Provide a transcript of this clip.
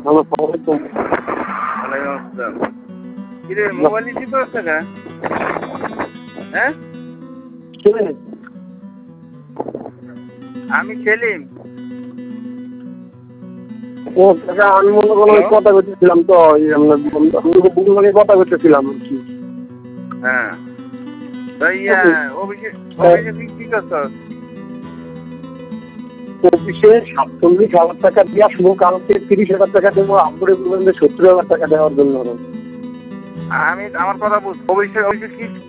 Hello, আসসালামু আলাইকুম। ওয়ালাইকুম আসসালাম। কিরে মোবাইল রিসিভ করছে না? হ্যাঁ, কে? আমি সেলিম। ও কাকা, আমি মনে করো ওই কথা করতেছিলাম তো, ওই আপনার বন্ধুর সঙ্গে কথা করতেছিলাম আর কি। হ্যাঁ, তো অভিষেক কি করছস? অফিসে 47,000 টাকা দিয়ে শুধু কালকে 30,000 টাকা দেবো, আব্বুরে বলবেন যে 70,000 টাকা দেওয়ার জন্য। আমার কথা বুঝ। অভিষেক কি